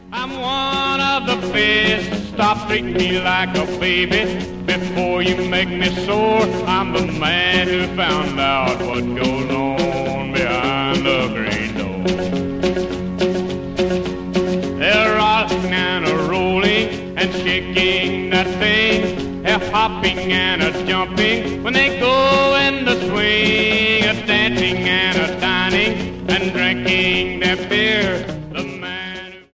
I'm one of the best. Stop treating me like a baby before you make me sore. I'm the man who found out what goes on behind the green door. They're rocking and a rolling and shaking that thing. They're hopping and a jumping when they go